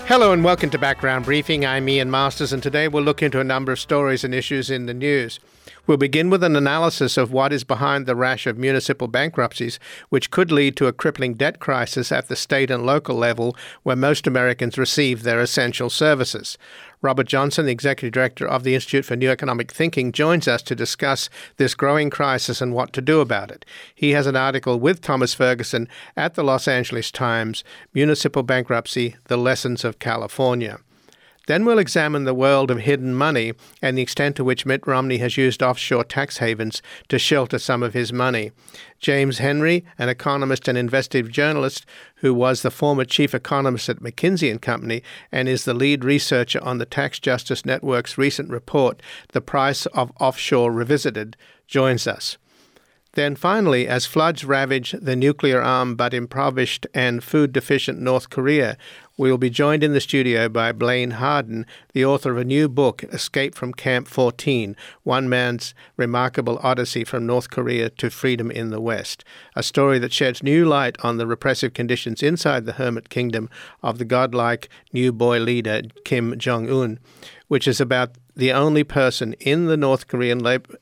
Hello and welcome to Background Briefing. I'm Ian Masters, and today we'll look into a number of stories and issues in the news. We'll begin with an analysis of what is behind the rash of municipal bankruptcies, which could lead to a crippling debt crisis at the state and local level where most Americans receive their essential services. Robert Johnson, the Executive Director of the Institute for New Economic Thinking, joins us to discuss this growing crisis and what to do about it. He has an article with Thomas Ferguson at the Los Angeles Times, Municipal Bankruptcy, The Lessons of California. Then we'll examine the world of hidden money and the extent to which Mitt Romney has used offshore tax havens to shelter some of his money. James Henry, an economist and investigative journalist who was the former chief economist at McKinsey & Company and is the lead researcher on the Tax Justice Network's recent report, The Price of Offshore Revisited, joins us. Then finally, as floods ravage the nuclear-armed but impoverished and food-deficient North Korea, we will be joined in the studio by Blaine Harden, the author of a new book, Escape from Camp 14, One Man's Remarkable Odyssey from North Korea to Freedom in the West, a story that sheds new light on the repressive conditions inside the hermit kingdom of the godlike new boy leader Kim Jong-un, which is about the only person in the North Korean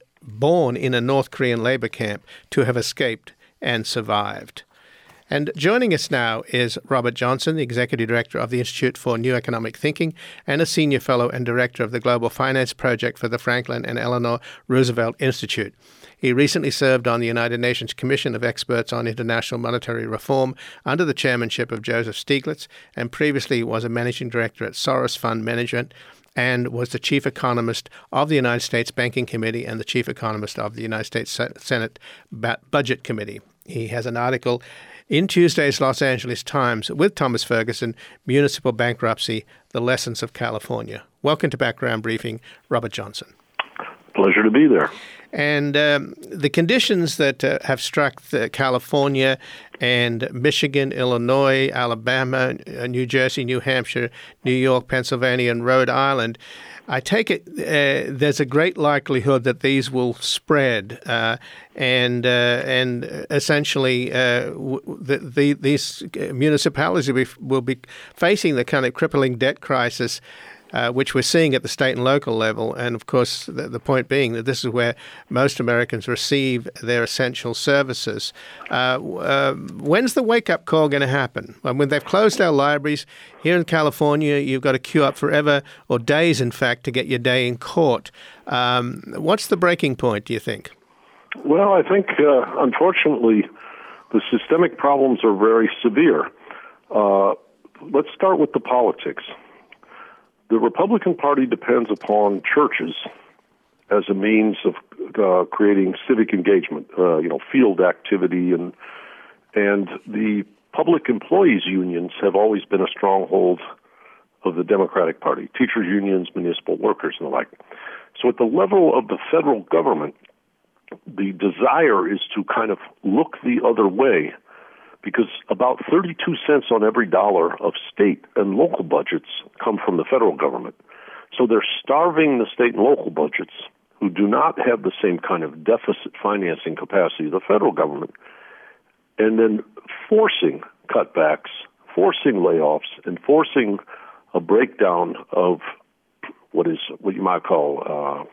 born in a North Korean labor camp to have escaped and survived. And joining us now is Robert Johnson, the Executive Director of the Institute for New Economic Thinking and a Senior Fellow and Director of the Global Finance Project for the Franklin and Eleanor Roosevelt Institute. He recently served on the United Nations Commission of Experts on International Monetary Reform under the chairmanship of Joseph Stiglitz, and previously was a Managing Director at Soros Fund Management, and was the chief economist of the United States Banking Committee and the chief economist of the United States Senate Budget Committee. He has an article in Tuesday's Los Angeles Times with Thomas Ferguson, Municipal Bankruptcy, The Lessons of California. Welcome to Background Briefing, Robert Johnson. Pleasure to be there. And the conditions that have struck California and Michigan, Illinois, Alabama, New Jersey, New Hampshire, New York, Pennsylvania, and Rhode Island, I take it there's a great likelihood that these will spread, and essentially these municipalities will be facing the kind of crippling debt crisis which we're seeing at the state and local level. And of course, the point being that this is where most Americans receive their essential services. When's the wake-up call going to happen? When they've closed our libraries, here in California, you've got to queue up forever, or days, in fact, to get your day in court. What's the breaking point, do you think? Well, I think, unfortunately, the systemic problems are very severe. Let's start with the politics. The Republican Party depends upon churches as a means of creating civic engagement, field activity, and the public employees unions have always been a stronghold of the Democratic Party, teachers unions, municipal workers, and the like. So at the level of the federal government, the desire is to kind of look the other way, because about 32 cents on every dollar of state and local budgets come from the federal government. So they're starving the state and local budgets, who do not have the same kind of deficit financing capacity of the federal government, and then forcing cutbacks, forcing layoffs, and forcing a breakdown of what you might call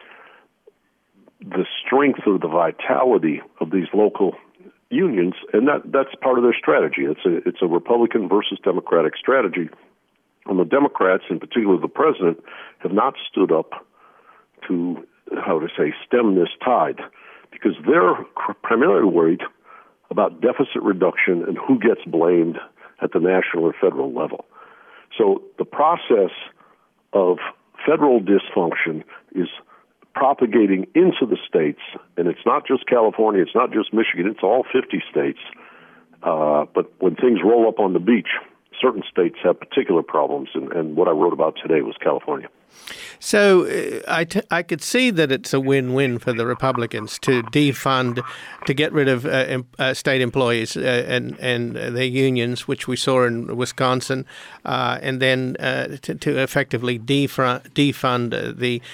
the strength or the vitality of these local unions, and that's part of their strategy. It's a Republican versus Democratic strategy. And the Democrats, in particular the president, have not stood up to, stem this tide, because they're primarily worried about deficit reduction and who gets blamed at the national or federal level. So the process of federal dysfunction is propagating into the states, and it's not just California, it's not just Michigan, it's all 50 states. But when things roll up on the beach, certain states have particular problems, and what I wrote about today was California. So I could see that it's a win-win for the Republicans to defund, to get rid of state employees and their unions, which we saw in Wisconsin, and then to effectively defund the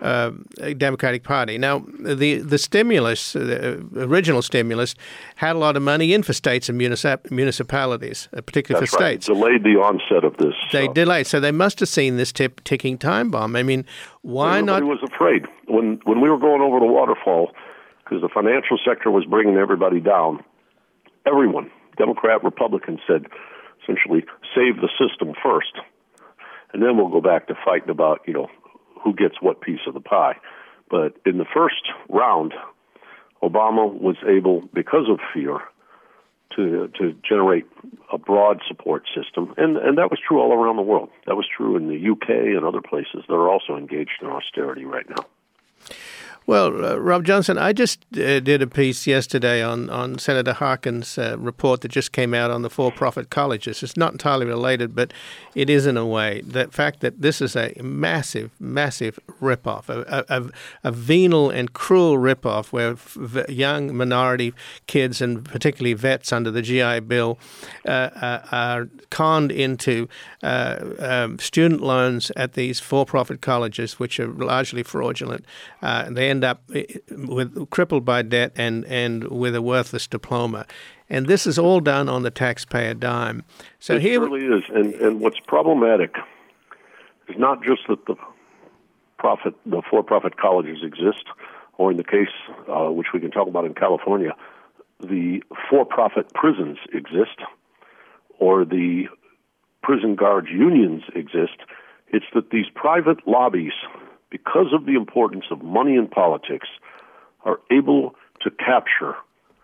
Democratic Party. Now, the stimulus, the original stimulus, had a lot of money in for states and municipalities, particularly for states. Delayed the onset of this. They delayed, so they must have seen this ticking time bomb. I mean, why not? Everybody was afraid when we were going over the waterfall, because the financial sector was bringing everybody down. Everyone, Democrat, Republican, said essentially save the system first, and then we'll go back to fighting about who gets what piece of the pie. But in the first round, Obama was able, because of fear, to generate a broad support system, and that was true all around the world. That was true in the UK and other places that are also engaged in austerity right now. Well, Rob Johnson, I just did a piece yesterday on Senator Harkin's report that just came out on the for-profit colleges. It's not entirely related, but it is in a way. The fact that this is a massive, massive ripoff, a venal and cruel ripoff where young minority kids and particularly vets under the GI Bill are conned into student loans at these for-profit colleges, which are largely fraudulent. They end up crippled by debt and with a worthless diploma. And this is all done on the taxpayer dime. So it really is. And what's problematic is not just that the for-profit colleges exist, or in the case which we can talk about in California, the for-profit prisons exist, or the prison guards unions exist. It's that these private lobbies, because of the importance of money in politics, are able to capture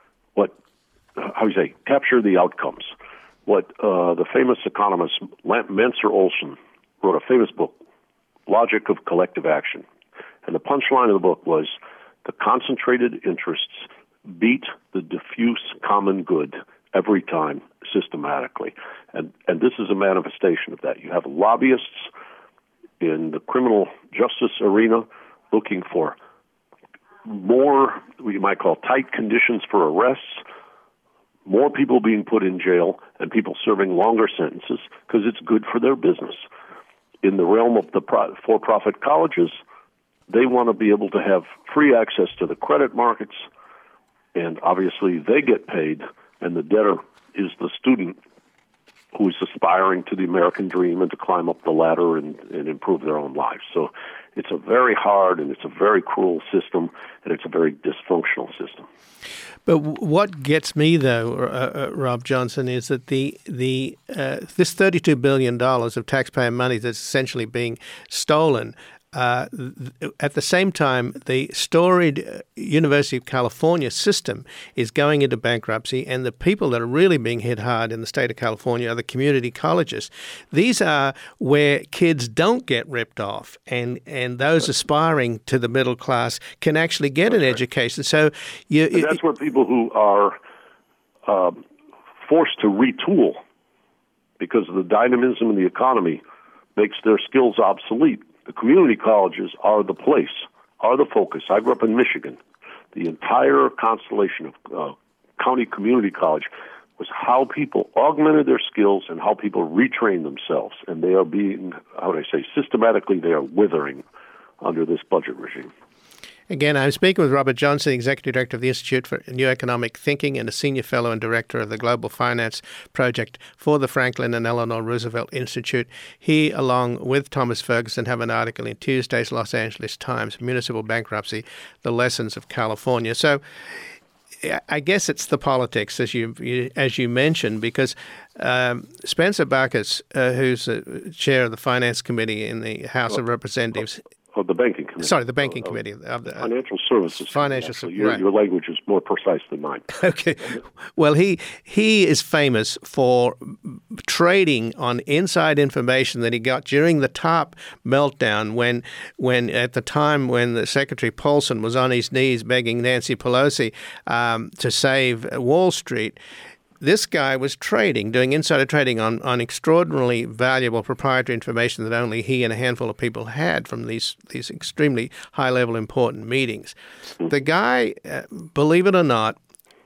capture the outcomes. What the famous economist Mancur Olson wrote a famous book, Logic of Collective Action. And the punchline of the book was, the concentrated interests beat the diffuse common good every time systematically. And this is a manifestation of that. You have lobbyists in the criminal justice arena looking for more, what you might call tight conditions for arrests, more people being put in jail, and people serving longer sentences because it's good for their business. In the realm of the for-profit colleges, they want to be able to have free access to the credit markets, and obviously they get paid, and the debtor is the student who is aspiring to the American dream and to climb up the ladder and improve their own lives. So it's a very hard and it's a very cruel system, and it's a very dysfunctional system. But what gets me, though, Rob Johnson, is that this $32 billion of taxpayer money that's essentially being stolen, at the same time, the storied University of California system is going into bankruptcy, and the people that are really being hit hard in the state of California are the community colleges. These are where kids don't get ripped off, and those aspiring to the middle class can actually get an education. So that's where people who are forced to retool because of the dynamism in the economy makes their skills obsolete. The community colleges are the place, are the focus. I grew up in Michigan. The entire constellation of county community college was how people augmented their skills and how people retrained themselves. And they are being, how would I say, systematically they are withering under this budget regime. Again, I'm speaking with Robert Johnson, Executive Director of the Institute for New Economic Thinking and a Senior Fellow and Director of the Global Finance Project for the Franklin and Eleanor Roosevelt Institute. He, along with Thomas Ferguson, have an article in Tuesday's Los Angeles Times, Municipal Bankruptcy, The Lessons of California. So I guess it's the politics, as you mentioned, because Spencer Bachus, who's the chair of the Finance Committee in the House of Representatives, of the Banking Committee. Sorry, the Banking Committee. Of the, Financial Services. Your language is more precise than mine. Okay. Well, he is famous for trading on inside information that he got during the TARP meltdown when at the time when the Secretary Paulson was on his knees begging Nancy Pelosi to save Wall Street. This guy was doing insider trading on extraordinarily valuable proprietary information that only he and a handful of people had from these extremely high-level important meetings. The guy, believe it or not,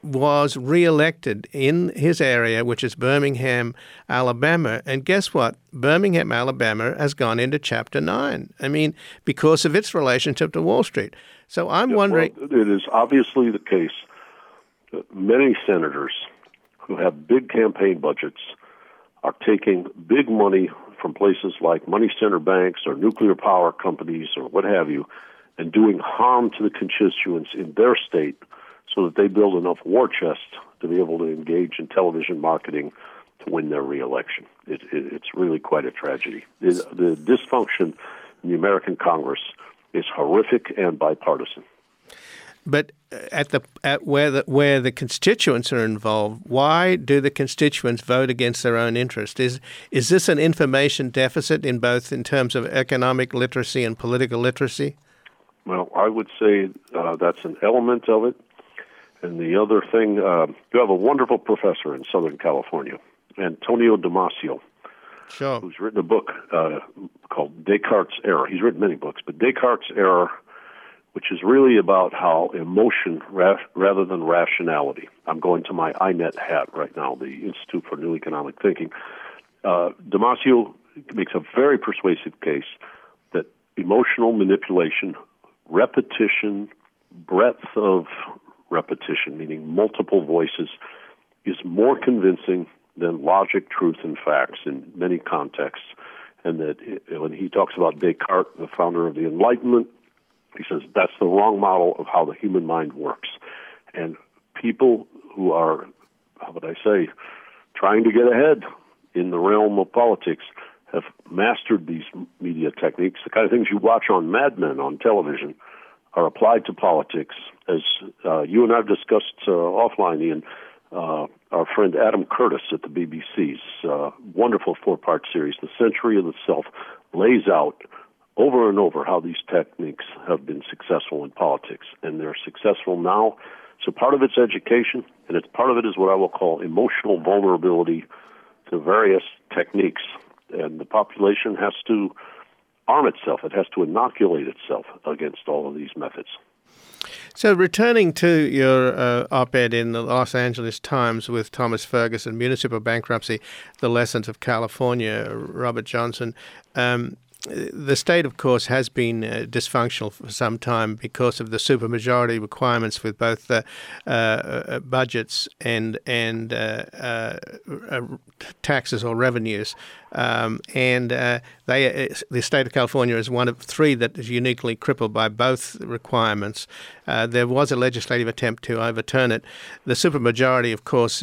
was re-elected in his area, which is Birmingham, Alabama. And guess what? Birmingham, Alabama has gone into Chapter 9. I mean, because of its relationship to Wall Street. So I'm wondering... Well, it is obviously the case that many senators who have big campaign budgets are taking big money from places like money center banks or nuclear power companies or what have you, and doing harm to the constituents in their state so that they build enough war chest to be able to engage in television marketing to win their reelection. It's really quite a tragedy. The dysfunction in the American Congress is horrific and bipartisan. But where the constituents are involved, why do the constituents vote against their own interest? Is this an information deficit in terms of economic literacy and political literacy? Well, I would say that's an element of it. And the other thing, you have a wonderful professor in Southern California, Antonio Damasio, sure, who's written a book called Descartes' Error. He's written many books, but Descartes' Error, which is really about how emotion rather than rationality. I'm going to my INET hat right now, the Institute for New Economic Thinking. Damasio makes a very persuasive case that emotional manipulation, repetition, breadth of repetition, meaning multiple voices, is more convincing than logic, truth, and facts in many contexts. And that when he talks about Descartes, the founder of the Enlightenment, he says that's the wrong model of how the human mind works. And people who are, how would I say, trying to get ahead in the realm of politics have mastered these media techniques. The kind of things you watch on Mad Men on television are applied to politics. As you and I have discussed offline, Ian, our friend Adam Curtis at the BBC's wonderful 4-part series, The Century of the Self, lays out over and over how these techniques have been successful in politics, and they're successful now. So part of it's education, and part of it is what I will call emotional vulnerability to various techniques. And the population has to arm itself. It has to inoculate itself against all of these methods. So returning to your op-ed in the Los Angeles Times with Thomas Ferguson, Municipal Bankruptcy, The Lessons of California, Robert Johnson, the state, of course, has been dysfunctional for some time because of the supermajority requirements with both budgets and taxes or revenues. The state of California is one of 3 that is uniquely crippled by both requirements. There was a legislative attempt to overturn it. The supermajority, of course,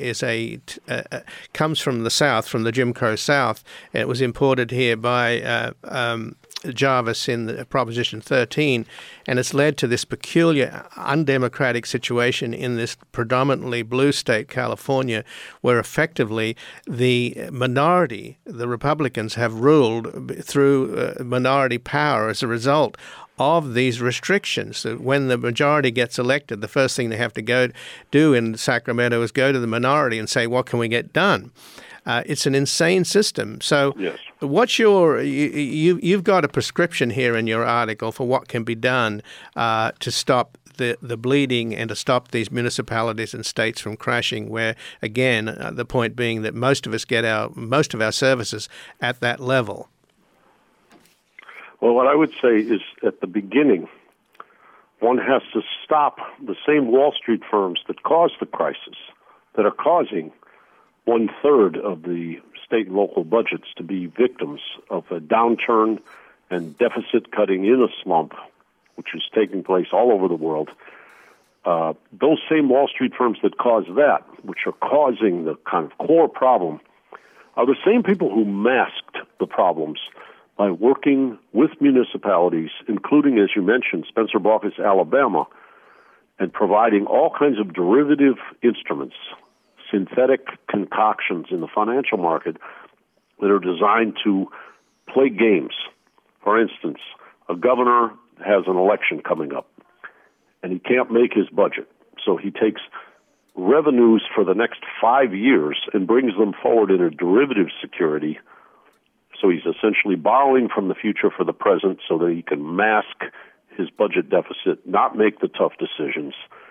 comes from the South, from the Jim Crow South. It was imported here by Jarvis in the Proposition 13, and it's led to this peculiar undemocratic situation in this predominantly blue state, California, where effectively the minority, the Republicans, have ruled through minority power as a result of these restrictions. When the majority gets elected, the first thing they have to go do in Sacramento is go to the minority and say, what can we get done? It's an insane system. So yes. What's you've got a prescription here in your article for what can be done to stop the bleeding and to stop these municipalities and states from crashing, where, again, the point being that most of us get most of our services at that level. Well, what I would say is at the beginning, one has to stop the same Wall Street firms that caused the crisis, that are causing 1/3 of the state and local budgets to be victims of a downturn and deficit cutting in a slump, which is taking place all over the world. Those same Wall Street firms that cause that, which are causing the kind of core problem, are the same people who masked the problems by working with municipalities, including, as you mentioned, Spencer Baucus, Alabama, and providing all kinds of derivative instruments, synthetic concoctions in the financial market that are designed to play games. For instance, a governor has an election coming up, and he can't make his budget. So he takes revenues for the next 5 years and brings them forward in a derivative security. So he's essentially borrowing from the future for the present so that he can mask his budget deficit, not make the tough decisions,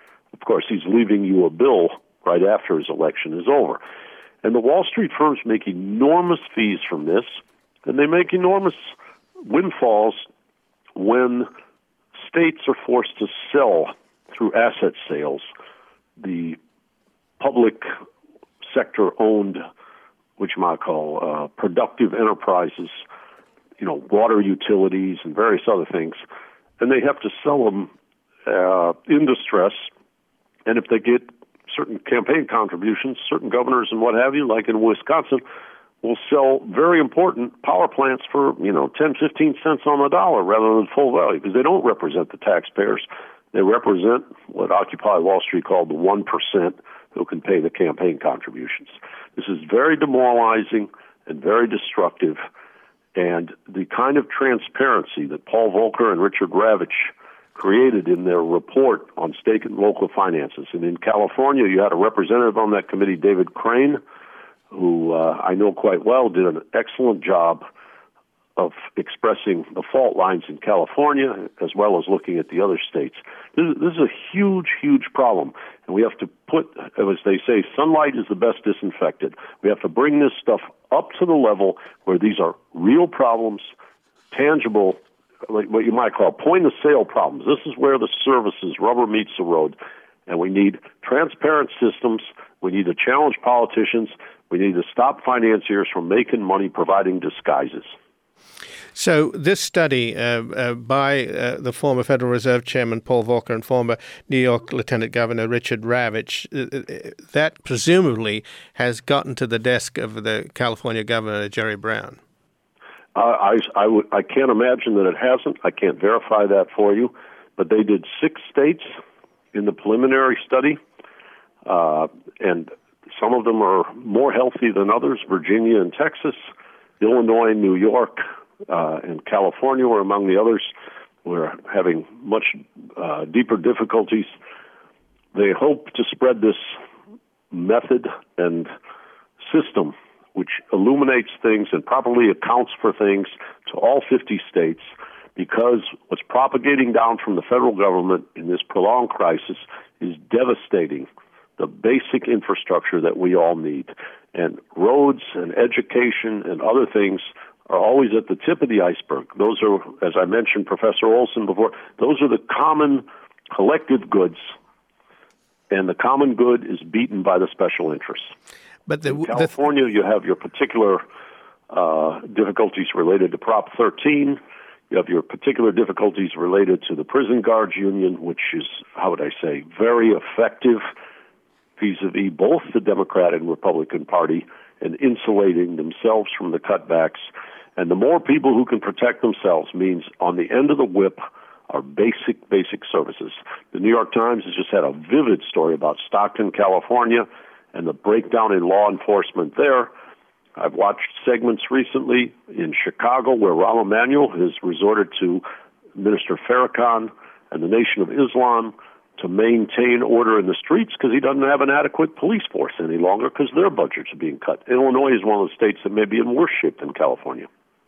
course, he's leaving you a bill right after his election is over. And the Wall Street firms make enormous fees from this, and they make enormous windfalls when states are forced to sell through asset sales the public sector-owned, which you might call productive enterprises, water utilities and various other things, and they have to sell them in distress. And if they get certain campaign contributions, certain governors and what have you, like in Wisconsin, will sell very important power plants for 10, 15 cents on the dollar rather than full value, because they don't represent the taxpayers. They represent what Occupy Wall Street called the 1% who can pay the campaign contributions. This is very demoralizing and very destructive, and the kind of transparency that Paul Volcker and Richard Ravitch created in their report on state and local finances. And in California, you had a representative on that committee, David Crane, who I know quite well, did an excellent job of expressing the fault lines in California as well as looking at the other states. This is a huge, huge problem. And we have to put, as they say, sunlight is the best disinfectant. We have to bring this stuff up to the level where these are real problems, tangible, like what you might call point-of-sale problems. This is where the services rubber meets the road. And we need transparent systems. We need to challenge politicians. We need to stop financiers from making money providing disguises. So this study by the former Federal Reserve Chairman Paul Volcker and former New York Lieutenant Governor Richard Ravitch, that presumably has gotten to the desk of the California Governor Jerry Brown. I can't imagine that it hasn't. I can't verify that for you. But they did 6 states in the preliminary study, and some of them are more healthy than others. Virginia and Texas, Illinois, New York, and California were among the others. We're having much deeper difficulties. They hope to spread this method and system, which illuminates things and properly accounts for things, to all 50 states, because what's propagating down from the federal government in this prolonged crisis is devastating the basic infrastructure that we all need. And roads and education and other things are always at the tip of the iceberg. Those are, as I mentioned, Professor Olson before, those are the common collective goods, and the common good is beaten by the special interests. But in California, you have your particular difficulties related to Prop 13. You have your particular difficulties related to the prison guards union, which is, how would I say, very effective vis-a-vis both the Democrat and Republican Party and insulating themselves from the cutbacks. And the more people who can protect themselves means on the end of the whip are basic services. The New York Times has just had a vivid story about Stockton, California, and the breakdown in law enforcement there. I've watched segments recently in Chicago where Rahm Emanuel has resorted to Minister Farrakhan and the Nation of Islam to maintain order in the streets because he doesn't have an adequate police force any longer because their budgets are being cut. Illinois is one of the states that may be in worse shape than California.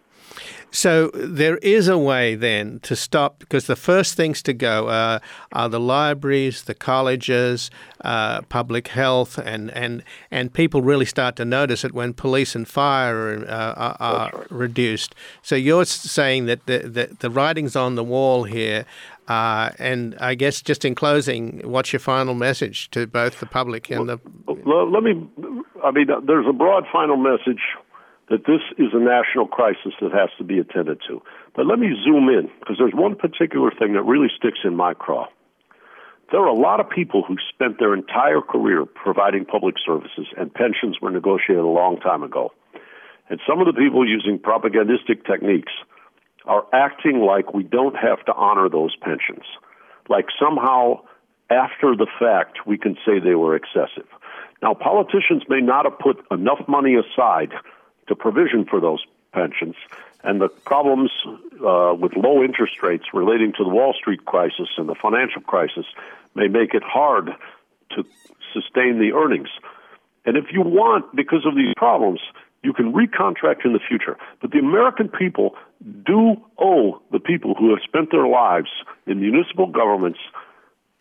So there is a way then to stop, because the first things to go are the libraries, the colleges, public health, and people really start to notice it when police and fire are right. reduced. So you're saying that the writing's on the wall here, and I guess just in closing, what's your final message to both the public and the... There's a broad final message that this is a national crisis that has to be attended to. But let me zoom in, because there's one particular thing that really sticks in my craw. There are a lot of people who spent their entire career providing public services, and pensions were negotiated a long time ago. And some of the people using propagandistic techniques are acting like we don't have to honor those pensions, like somehow after the fact we can say they were excessive. Now, politicians may not have put enough money aside to provision for those pensions, and the problems with low interest rates relating to the Wall Street crisis and the financial crisis may make it hard to sustain the earnings. And if you want, because of these problems, you can recontract in the future. But the American people do owe the people who have spent their lives in municipal governments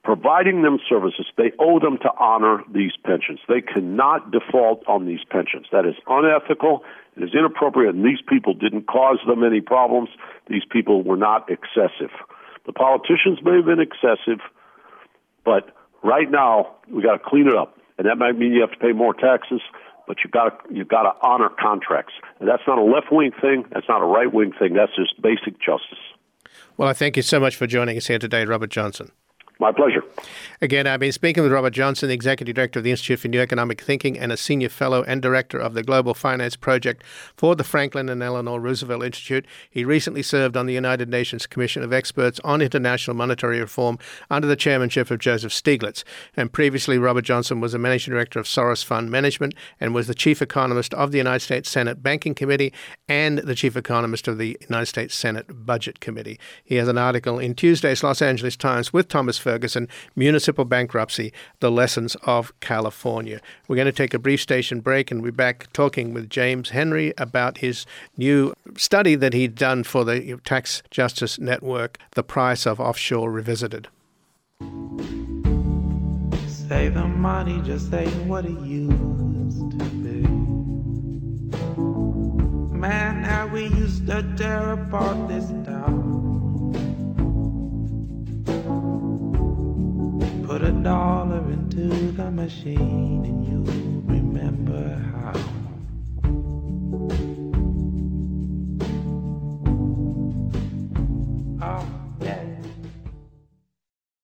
providing them services, they owe them to honor these pensions. They cannot default on these pensions. That is unethical. It is inappropriate, and these people didn't cause them any problems. These people were not excessive. The politicians may have been excessive, but right now we got to clean it up, and that might mean you have to pay more taxes. But you've got to honor contracts, and that's not a left-wing thing. That's not a right-wing thing. That's just basic justice. Well, I thank you so much for joining us here today, Robert Johnson. My pleasure. Again, I've been speaking with Robert Johnson, the Executive Director of the Institute for New Economic Thinking and a Senior Fellow and Director of the Global Finance Project for the Franklin and Eleanor Roosevelt Institute. He recently served on the United Nations Commission of Experts on International Monetary Reform under the chairmanship of Joseph Stiglitz. And previously, Robert Johnson was the Managing Director of Soros Fund Management and was the Chief Economist of the United States Senate Banking Committee and the Chief Economist of the United States Senate Budget Committee. He has an article in Tuesday's Los Angeles Times with Thomas Ferguson, Municipal Bankruptcy, The Lessons of California. We're going to take a brief station break and we're back talking with James Henry about his new study that he'd done for the Tax Justice Network, The Price of Offshore Revisited. Save the money, just say what it used to be. Man, how we used to tear apart this town. Put $1 into the machine.